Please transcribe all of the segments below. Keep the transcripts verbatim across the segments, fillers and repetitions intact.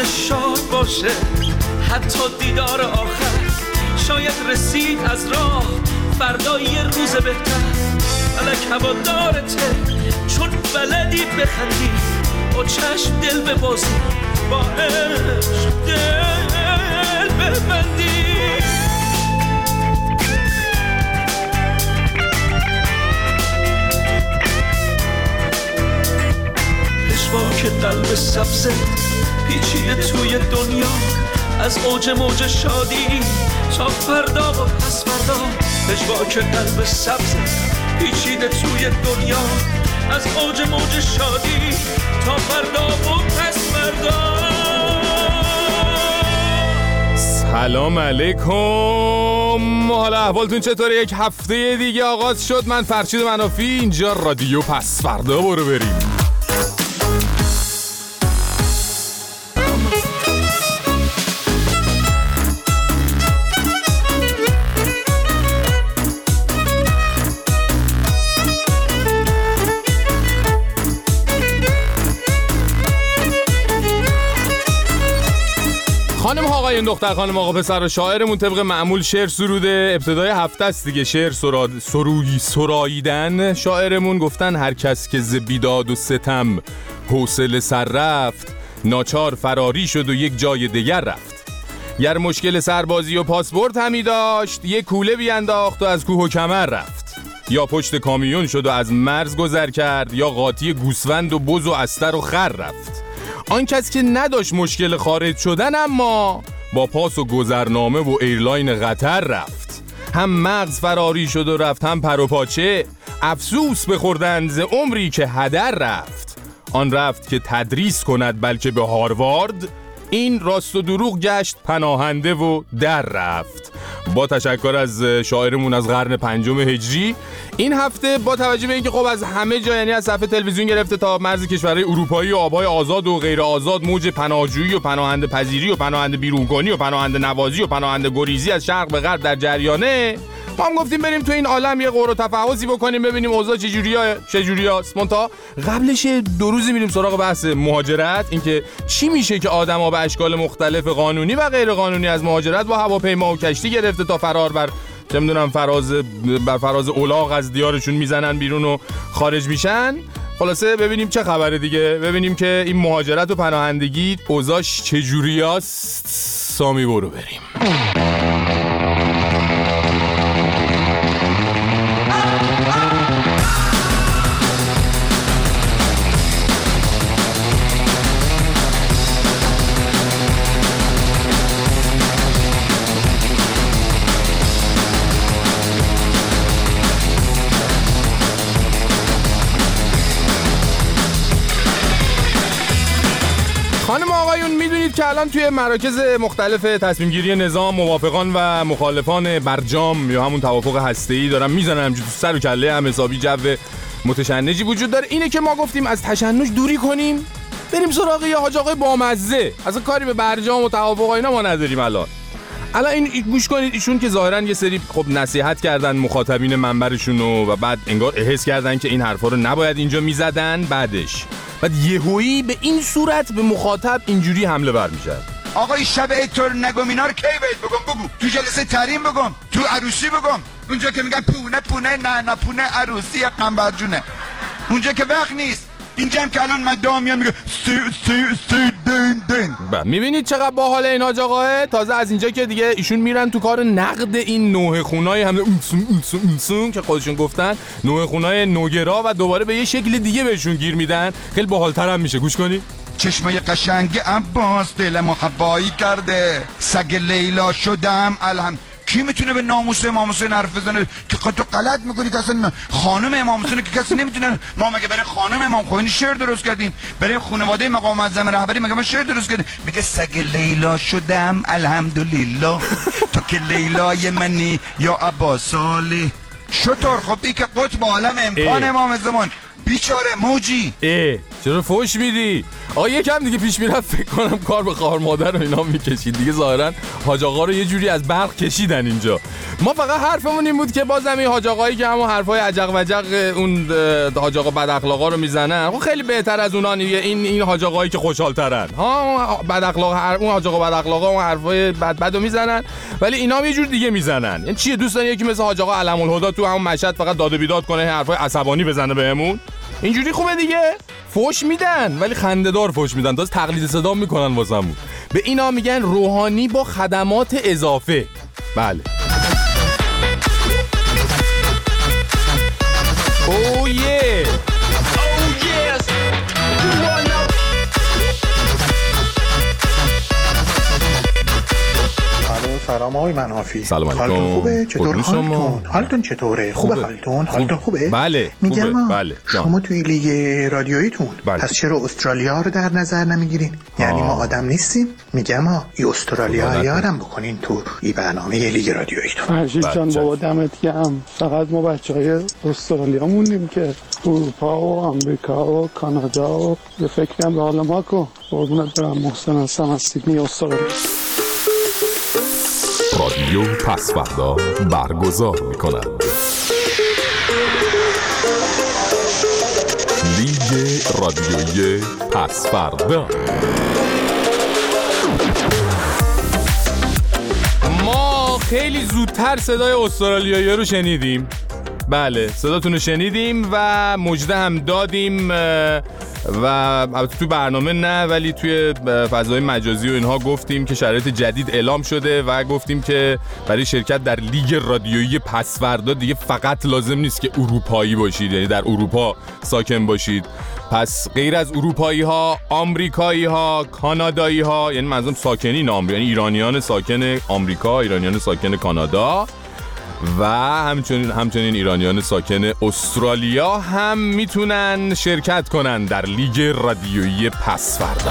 روزش شاد باشه، حتی دیدار آخر شاید رسید از راه فردا یه روز بهتر. فلک هوادارته چون بلدی بخندی، با چشم دل ببازی، با عشق دل ببندی. پشواک قلب سبزه پیچیده توی دنیا، از اوج موج شادی تا فردا و پس فردا. پشواک قلب سبزه پیچیده توی دنیا، از اوج موج شادی تا فردا و پس فردا. سلام علیکم، حالا احوالتون چطوره؟ یک هفته دیگه آغاز شد. من فرشید منافی، اینجا رادیو پس فردا. برو بریم. خانم آقایون، دختر خانم آقا پسر و شاعرمون طبق معمول شعر سروده. ابتدای هفته است دیگه، شعر سراد سروی سراییدن. شاعرمون گفتن هر کس که ز بیداد و ستم حوصله سر رفت، ناچار فراری شد و یک جای دیگر رفت. گر مشکل سربازی و پاسپورت همی داشت، یک کوله بیانداخت و از کوه و کمر رفت. یا پشت کامیون شد و از مرز گذر کرد، یا قاطی گوسفند و بز و استر و خر رفت. آن کس که نداشت مشکل خارج شدن، اما با پاس و گذرنامه و ایرلاین قطر رفت. هم مغز فراری شد و رفت، هم پر و پاچه. افسوس بخوردند ز عمری که هدر رفت. آن رفت که تدریس کند بلکه به هاروارد، این راست و دروغ گشت پناهنده و در رفت. با تشکر از شاعرمون از قرن پنجم هجری. این هفته با توجه به اینکه خب از همه جا، یعنی از صفحه تلویزیون گرفته تا مرز کشورهای اروپایی و آبهای آزاد و غیر آزاد، موج پناهجویی و پناهنده پذیری و پناهنده بیرونکنی و پناهنده نوازی و پناهنده گریزی از شرق به غرب در جریانه، ما هم گفتیم بریم تو این عالم یه غور و تفحصی بکنیم، ببینیم اوضاع چجوریه چجوریاست. منتها قبلش دو روزی میریم سراغ بحث مهاجرت، اینکه چی میشه که آدما به اشکال مختلف قانونی و غیر قانونی از مهاجرت با هواپیما و کشتی گرفته تا فرار بر چه میدونم فراز بر فراز الاغ از دیارشون میزنن بیرون و خارج میشن. خلاصه ببینیم چه خبره دیگه، ببینیم که این مهاجرت و پناهندگی اوضاعش چجوریاست. سامی برو بریم. خانم آقایون، میدونید که الان توی مراکز مختلف تصمیم گیری نظام موافقان و مخالفان برجام یا همون توافق هسته‌ای دارن میزنن همجوری تو سر و کله هم، حسابی جو متشنجی وجود داره. اینه که ما گفتیم از تشنج دوری کنیم، بریم سراغ یه حاج آقای بامزه. اصلا کاری به برجام و توافق اینا ما نداریم. الان الان این گوش کنید، ایشون که ظاهرا یه سری خب نصیحت کردن مخاطبین منبرشون و بعد انگار احساس کردن که این حرفا رو نباید اینجا میزدن، بعدش بعد یهویی به این صورت به مخاطب اینجوری حمله ور میشه. آقای شب ایتور نگم اینا رو کی بهت بگم؟ بگو تو جلسه تحریم بگم، تو عروسی بگم، اونجا که میگن پونه پونه نه نه پونه عروسی قنبر جونه، اونجا که وقت نیست. اینجا هم که الان مدام میاد میگه سی سی سی دین دین. میبینید چقدر باحال این حاج آقاه. تازه از اینجا که دیگه ایشون میرن تو کار نقد این نوع خونای حمله اونسون اونسون اونسون که خودشون گفتن نوع خونای نوگرا، و دوباره به یه شکل دیگه بهشون گیر میدن. خیلی باحال‌تر هم میشه. گوش کنید. چشمای قشنگ عباس دلمو هوایی کرده، سگ لیلا شدم الهم. کی میتونه به ناموس امام حسین حرف بزنه که تو غلط میکنی؟ که اصلا خانم امام حسین که کسی نمیتونه. ما مگه برای خانم امام خمینی شعر درست کردیم؟ برای خانواده مقام معظم رهبری مگه ما شعر درست کردیم؟ میگه سگ لیلا شدم الحمدلله، تو که لیلای منی یا عباس علی شطور. خب این که قطب عالم امکان امام زمان بیچاره موجی. اه چرا فوش میدی؟ آقا یکم دیگه پیش میرفت فکر کنم کار به خواهر مادر و اینا میکشید دیگه. ظاهرا حاج آقا رو یه جوری از برق کشیدن اینجا. ما فقط حرفمون این بود که بازم این حاج آقایی که همون حرفای عجق وجق اون حاج آقا بد اخلاقا رو میزنن خب خیلی بهتر از اونان. این این حاج آقایی که خوشحال‌ترن ها، بد اخلاق اون حاج آقا بد اخلاقا اون حرفای بد بدو میزنن ولی اینا یه جور دیگه میزنن. یعنی چیه دوستان یکی مثل حاج آقا علم الهدی تو همون مشهد فقط داد و بیداد کنه حرفای عصبانی بزنه بهمون؟ اینجوری خوبه دیگه؟ فوش میدن ولی خنده‌دار فوش میدن، داز تقلید صدا میکنن واسمون. به اینا میگن روحانی با خدمات اضافه. بله. اوه یه سلام آقای منافی. سلام علیکم. حالتون خوبه؟ چطور حالتون؟ حالتون چطوره؟ خوبه, خوبه. حالتون؟ حالتون خوبه؟ بله. میگم خوبه. بله. شما توی لیگ رادیوییتون بله. پس چرا استرالیا رو در نظر نمیگیرین؟ یعنی ما آدم نیستیم؟ میگم ها ای استرالیا یارم بکنین تو این برنامه لیگ رادیوییتون. فرشید جان بابا دمت گرم. فقط ما بچهای استرالیا موندیم که اروپا و آمریکا و کانادا و یه فکرم به حال ما کن. قربونت برم. محسن هستم از سیدنی استرالیا. رادیو پسوردا برگزار می کند لیگ رادیویی پسوردا. ما خیلی زودتر صدای استرالیایی رو شنیدیم. بله صداتون رو شنیدیم و مژده هم دادیم و البته تو برنامه نه ولی توی فضای مجازی و اینها گفتیم که شرایط جدید اعلام شده و گفتیم که برای شرکت در لیگ رادیویی پسوردا دیگه فقط لازم نیست که اروپایی باشید، یعنی در اروپا ساکن باشید. پس غیر از اروپایی ها، آمریکایی ها، کانادایی ها، یعنی منظورم ساکنین آمریکا، یعنی ایرانیان ساکن آمریکا، ایرانیان ساکن کانادا و همچنین همچنین ایرانیان ساکن استرالیا هم میتونن شرکت کنن در لیگ رادیویی پسوردا.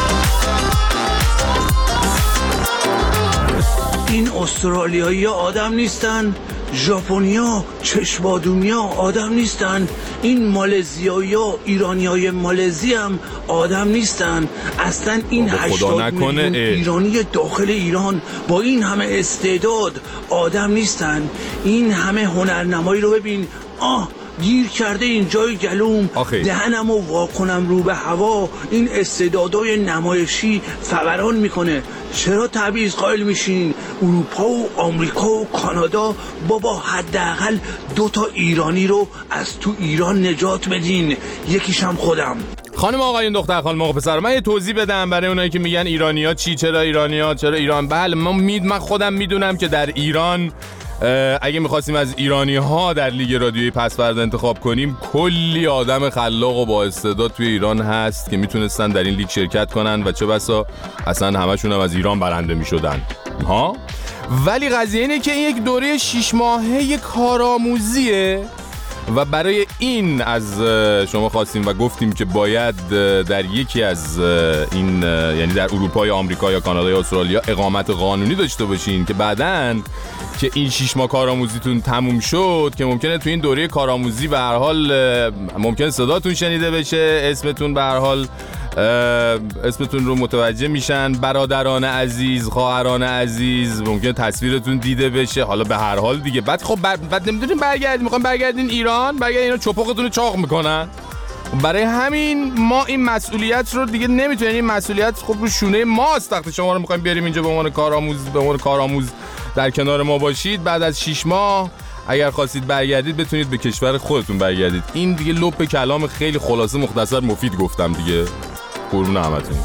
این استرالیایی آدم نیستن، ژاپنیا چشمادونیا آدم نیستن، این مالزیایی ها ایرانیای مالزی هم آدم نیستن. اصلا این هشتاد میلیون ایرانی داخل ایران با این همه استعداد آدم نیستن. این همه هنرنمایی رو ببین. آه گیر کرده اینجای گلوم، دهنم رو واکنم رو به هوا، این استعدادای نمایشی فوران میکنه. چرا تبعیض قائل میشین؟ اروپا و آمریکا و کانادا بابا حداقل دو تا ایرانی رو از تو ایران نجات بدین، یکیشم خودم. خانم آقایون دختر خانم آقا پسر، من یه توضیح بدم برای اونایی که میگن ایرانی‌ها چی، چرا ایرانی‌ها، چرا ایران. بله من مید من خودم میدونم که در ایران اگه میخواستیم از ایرانی ها در لیگ رادیویی پسوردا انتخاب کنیم کلی آدم خلاق و با استعداد توی ایران هست که میتونستن در این لیگ شرکت کنن و چه بسا اصلا همشون هم از ایران برنده میشدن ها. ولی قضیه اینه که این یک دوره شش ماهه کارآموزیه و برای این از شما خواستیم و گفتیم که باید در یکی از این یعنی در اروپا یا آمریکا یا کانادا یا استرالیا اقامت قانونی داشته باشین که بعداً که این شش ماه کارآموزیتون تموم شد که ممکنه تو این دوره کارآموزی به هر حال ممکنه صداتون شنیده بشه، اسمتون به هر حال اسمتون رو متوجه میشن، برادران عزیز، خواهران عزیز، ممکنه تصویرتون دیده بشه، حالا به هر حال دیگه. بعد خب بر... بعد نمیدونین برگردین، میخوام برگردین ایران، برگردین اینا چپقتون رو چاق میکنن. برای همین ما این مسئولیت رو دیگه نمیتونیم، این مسئولیت خب رو شونه ماست. وقتی شما رو میخوایم بیاریم اینجا به عنوان کارآموز به عنوان کارآموز در کنار ما باشید، بعد از شش ماه اگر خواستید برگردید بتونید به کشور خودتون برگردید. این دیگه لپ کلام خیلی خلاصه مختصر مفید گفتم دیگه. قربون همتون.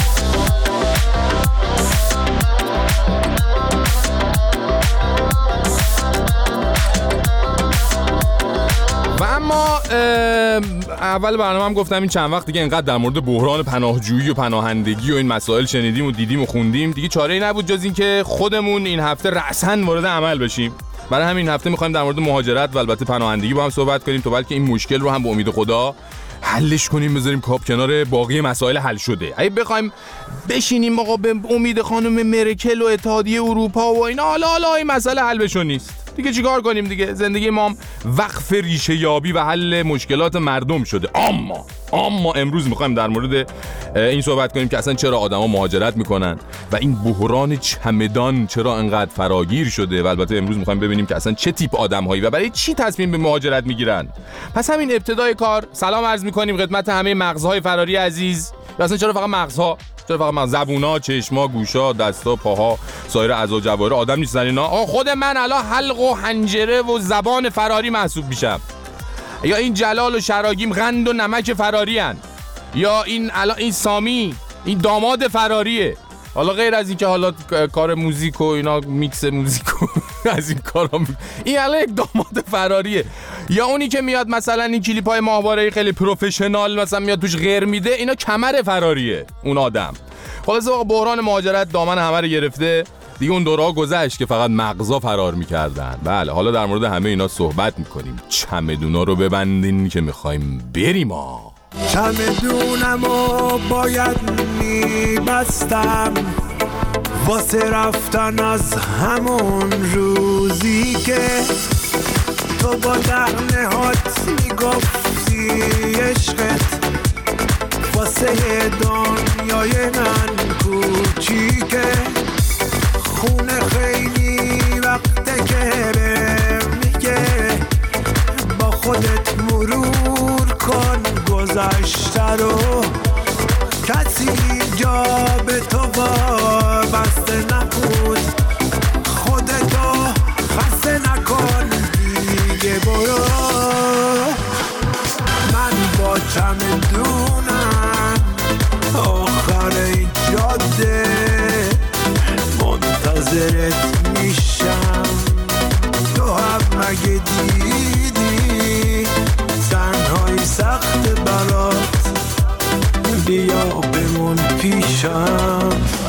و اما اول برنامه هم گفتم این چند وقت دیگه اینقدر در مورد بحران پناهجویی و پناهندگی و این مسائل شنیدیم و دیدیم و خوندیم، دیگه چاره‌ای نبود جز این که خودمون این هفته رأساً وارد عمل بشیم. برای همین هفته می‌خوایم در مورد مهاجرت و البته پناهندگی با هم صحبت کنیم تا بلکه این مشکل رو هم به امید خدا حلش کنیم، بذاریم کاپ کنار باقی مسائل حل شده. اگه بخوایم بشینیم آقا به امید خانم مرکل و اتحادیه اروپا و اینا حالا حالا این مسئله حل بشون نیست. دیگه چیکار کنیم دیگه؟ زندگی ما هم وقف ریشه یابی و حل مشکلات مردم شده. اما اما امروز میخوایم در مورد این صحبت کنیم که اصلا چرا آدما مهاجرت میکنن و این بحران چمدان چرا انقدر فراگیر شده و البته امروز میخوایم ببینیم که اصلا چه تیپ آدم‌هایی و برای چی تصمیم به مهاجرت میگیرن. پس همین ابتدای کار سلام عرض میکنیم خدمت همه مغزهای فراری عزیز. و اصلا چرا فقط مغزها؟ چرا فقط مغز؟ زبونا، چشما، گوشا، دستا، پاها، سایر اعضا و جواهر آدم نیستن اینا؟ آه خود من الان حلق و حنجره و زبان فراری محسوب میشم. یا این جلال و شراگیم قند و نمک فراری هن. یا این الان این سامی این داماد فراریه. حالا غیر از این که حالا کار موزیک و اینا میکس موزیک و از این کارا می... این الان یک داماد فراریه. یا اونی که میاد مثلا این کلیپ‌های ماهواره‌ای خیلی پروفشنال مثلا میاد توش غیر میده، اینا کمر فراریه اون آدم. خلاص واقعا بحران مهاجرت دامن همه رو گرفته دیگه. اون دوره‌ها گذشت که فقط مغزا فرار میکردن. بله حالا در مورد همه اینا صحبت میکنیم. چمدونا رو ببندین که میخوایم بریم. ها چمدونمو باید میبستم واسه رفتن از همون روزی که تو با دهنه هات میگفتی عشقت واسه دنیای من کوچیکه. خونه خیلی وقته که بهم میگه با خودت مرور کن گذشته رو، کسی جا به تو وابسته نبود، خودتو خسته نکن دیگه برو. من با چمدونم آخر این جاده منتظرت میشم. تو هم مگه دیدی تنهایی سخت برات، بیا بمون پیشم.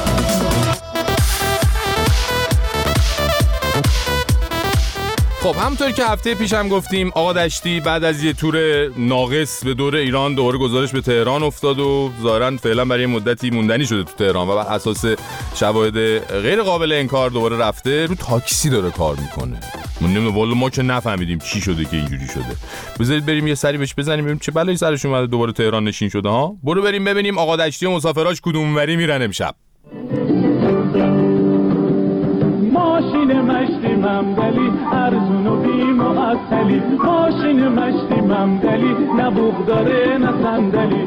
خب همونطور که هفته پیشم گفتیم آقا دشتی بعد از یه تور ناقص به دور ایران دوباره گزارش به تهران افتاد و ظاهراً فعلا برای مدتی موندنی شده تو تهران و بر اساس شواهد غیر قابل انکار دوباره رفته رو تاکسی داره کار میکنه. من نمیدونم والا ما که نفهمیدیم چی شده که اینجوری شده. بذارید بریم یه سری بهش بزنیم ببینیم چه بلایی سرش اومده دوباره تهران نشین شده ها. برو بریم ببینیم آقا دشتی و مسافراش کدوموری میرن امشب. ماشین مشتی ممدلی ارزون و بی معطلی، ماشین مشتی ممدلی نه بوق داره نه صندلی.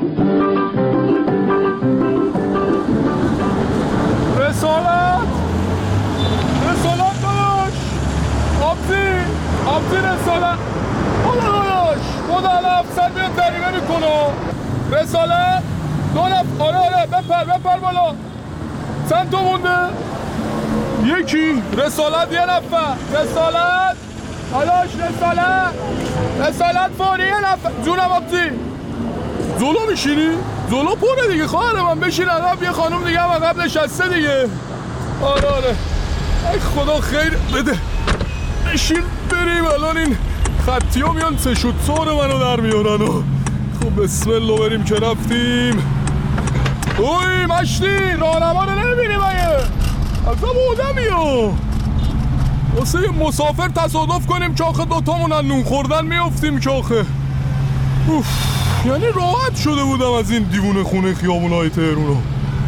رسالت رسالت داداش آبزی آبزی رسالت خدا داداش خدا الافسر بیاد دریمه میکنه. رسالت دو نفر آره آره بپر بپر بالا. چند تو مونده؟ یکی. رسالت یه نفر. رسالت داداش رسالت رسالت فوری یه نفر. جونم آبزی زولو میشینی؟ زولو پره دیگه خواهر من بشین عقب. یه خانم دیگه هم عقب نشسته دیگه. آره آره ای خدا خیر بده بشین بریم. الان این خطی ها میان سه شد سور منو در میارن و خب بسم الله بریم که رفتیم. اوی مشتی راهنما رو نمیبینی مگه؟ اصلا بودمی ها واسه یه مسافر تصادف کنیم که آخه دوتامون از نون خوردن میافتیم که آخه اوف. یعنی راحت شده بودم از این دیوونه خونه خیابونای تهرون.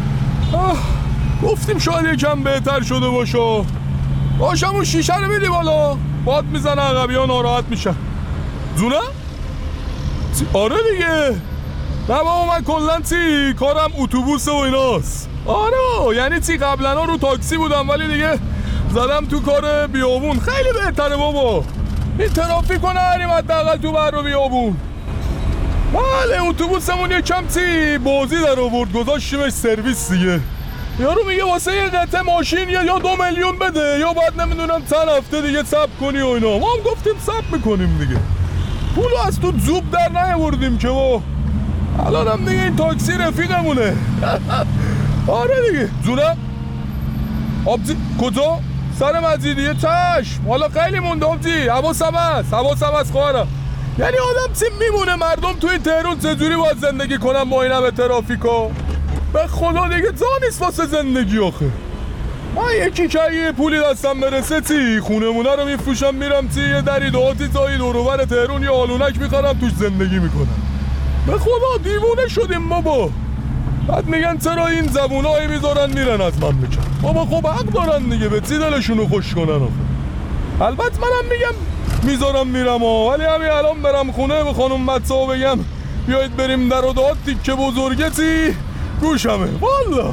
گفتیم شاید یکم بهتر شده باشه. باشم اون شیشه رو میدی بالا باد میزنه عقبی ها ناراحت میشن. زونه؟ آره دیگه. نه بابا من کلن چی کارم اتوبوس و ایناست. آره یعنی چی قبلا ها رو تاکسی بودم ولی دیگه زدم تو کار بیابون. خیلی بهتره بابا. این ترافیک رو نهاریم حداقل تو بر رو بیابون. بله اتوبوسمون یکم چی بازی در آورد گذاشتیمش سرویس دیگه. یارو میگه واسه یه قطعه ماشین یا یا دو میلیون بده یا بعد نمیدونم چند هفته دیگه صبر کنی و اینا. ما هم گفتیم صبر میکنیم دیگه. پولو از تو زوب در نیاوردیم که با الان هم دیگه این تاکسی رفیقمونه. آره دیگه. زونه آبزی کجا؟ سر مزیدیه چشم. حالا خیلی مونده آبزی. حواسم هست حواسم هست خواهرم. یعنی آدم چی میمونه مردم توی تهران چجوری باید زندگی کنن با این همه ترافیکا؟ به خدا دیگه جا نیست واسه زندگی آخه. من یکی که یه پولی دستم برسه تی خونمونه رو میفروشم میرم تی یه دری دهاتی تایی دوروبر تهرون یه آلونک میخرم توش زندگی میکنم. به خدا دیوونه شدیم بابا. بعد میگن چرا این زبونایی میذارن میرن از مملکت. بابا خب حق دارن دیگه، به چی دلشونو خوش کنن آخه. البته منم میگم میذارم میرم ها، ولی همین الان برم خونه به خانم مدسا بگم بیایید بریم در و داد تیکه بزرگه تی گوشمه والا.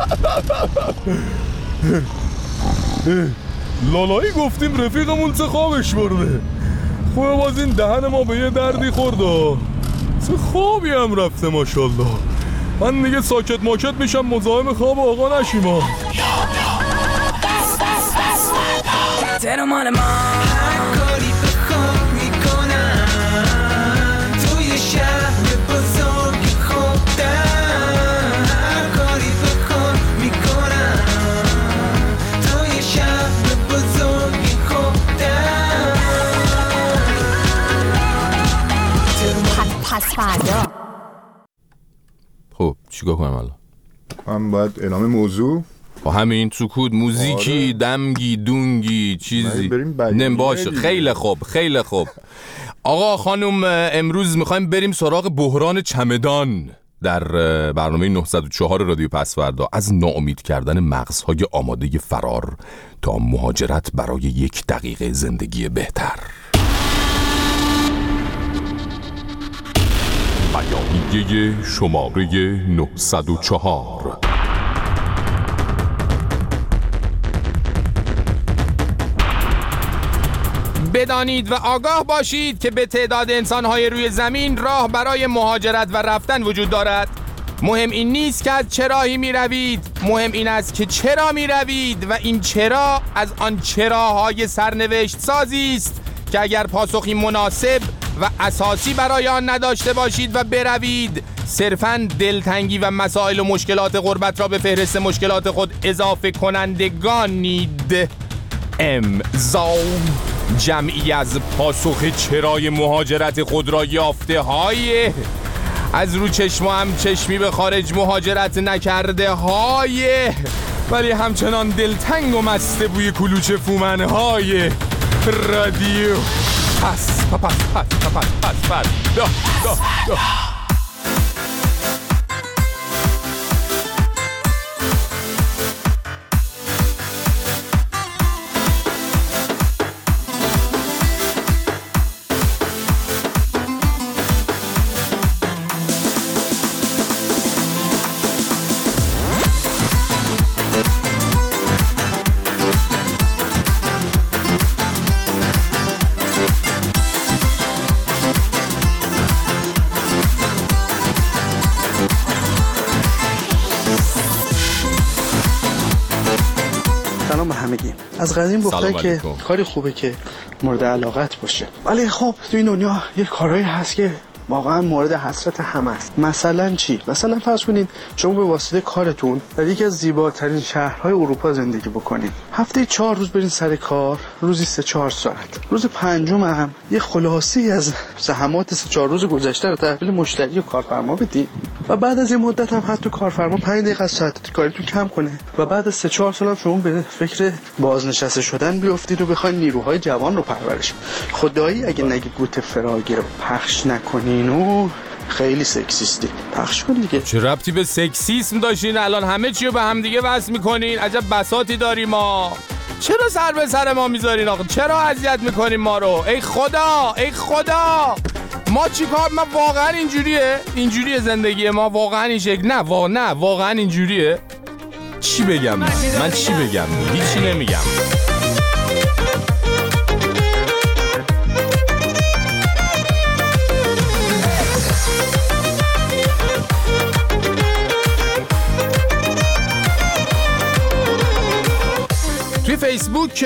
لالایی گفتیم رفیقمون چه خوابش برده. خوبه باز این دهن ما به یه دردی خورده، چه خوابی هم رفته ماشالله. من دیگه ساکت ماکت میشم مزاحم خواب آقا نشیم ها. ترو مال ما هر کاری بخوام میکنم توی شهر بزرگ خودم. هر کاری بخوام میکنم توی شهر بزرگ خودم. پس فردا خب چیکار کنم الان؟ من باید اعلام موضوع با همین سکوت موزیکی آره. دمگی دونگی چیزی نم باشه. خیلی خوب خیلی خوب. آقا خانم امروز میخوایم بریم سراغ بحران چمدان در برنامه نهصد و چهار رادیو پس فردا. از ناامید کردن مغزهای آماده فرار تا مهاجرت برای یک دقیقه زندگی بهتر. بیانیه شماره نهصد و چهار. بدانید و آگاه باشید که به تعداد انسان‌های روی زمین راه برای مهاجرت و رفتن وجود دارد. مهم این نیست که از چه راهی می روید، مهم این است که چرا می روید و این چرا از آن چراهای سرنوشت سازی است که اگر پاسخی مناسب و اساسی برای آن نداشته باشید و بروید صرفاً دلتنگی و مسائل و مشکلات غربت را به فهرست مشکلات خود اضافه کنندگانید. امضا جمعی از پاسخ چرای مهاجرت خود را یافته های از رو چشم هم چشمی به خارج مهاجرت نکرده های ولی همچنان دلتنگ و مسته بوی کلوچ فومن های رادیو پس پس پس پس پس پس پس دا دا دا. از قدیم گفتن که کاری خوبه که مورد علاقت باشه، ولی خب تو این دنیا یه کارهایی هست که واقعا مورد حسرت همه است. مثلا چی؟ مثلا فرض کنید شما به واسطه کارتون در یکی از زیباترین شهرهای اروپا زندگی بکنید. هفته چهار روز برین سر کار، روزی سه چهار ساعت. روز پنجم هم یه خلاصه‌ای از زحمات سه چهار روز گذشته رو تحویل مشتری و کارفرما بدید و بعد از این مدت هم حتی کارفرما پنج دقیقه از ساعت کاریتون کم کنه و بعد از سه چهار سال هم شما به فکر بازنشسته شدن بیافتید و بخواید نیروهای جوان رو پرورش. خدایی اگه نگی گوت فراگیر رو پخش نکنین و خیلی سکسیستی پخش کن دیگه. چه ربطی به سکسیسم داشتین؟ الان همه چی رو به هم دیگه وصل میکنین. عجب بساطی داریم ما. چرا سر به سر ما میذارین آقا؟ چرا اذیت میکنین ما رو؟ ای خدا ای خدا ما چی کار؟ ما واقعا اینجوریه؟ اینجوریه زندگی ما واقعا این شکل؟ نه وا نه واقعا اینجوریه؟ چی بگم من؟ من چی بگم؟ هیچی نمیگم. توی فیسبوک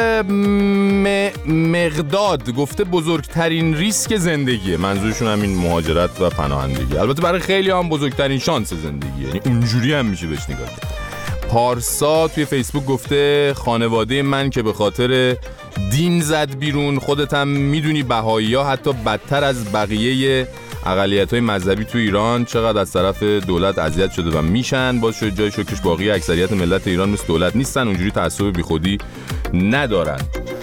مقداد گفته بزرگترین ریسک زندگیه. منظورشون هم این مهاجرت و پناهندگی. البته برای خیلی هم بزرگترین شانس زندگیه، یعنی اونجوری هم میشه بهش نگاه کرد. پارسا توی فیسبوک گفته خانواده من که به خاطر دین زد بیرون، خودت هم میدونی بهایی ها حتی بدتر از بقیه اقلیت‌های مذهبی تو ایران چقدر از طرف دولت اذیت شده و میشن، باز شد جای شکرش باقی اکثریت ملت ایران مثل دولت نیستن، اونجوری تعصب بیخودی ندارن.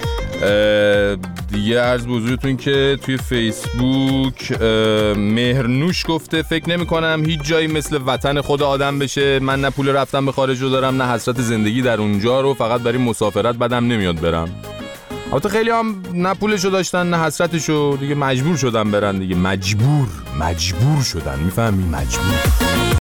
دیگه عرض به حضورتون که توی فیسبوک مهرنوش گفته فکر نمی کنم هیچ جایی مثل وطن خود آدم بشه. من نه پول رفتن به خارج رو دارم، نه حسرت زندگی در اونجا رو، فقط برای مسافرت بدم نمیاد برم. البته خیلی هم نه پولشو داشتن نه حسرتشو، دیگه مجبور شدن برن دیگه، مجبور مجبور شدن، میفهمی؟ مجبور.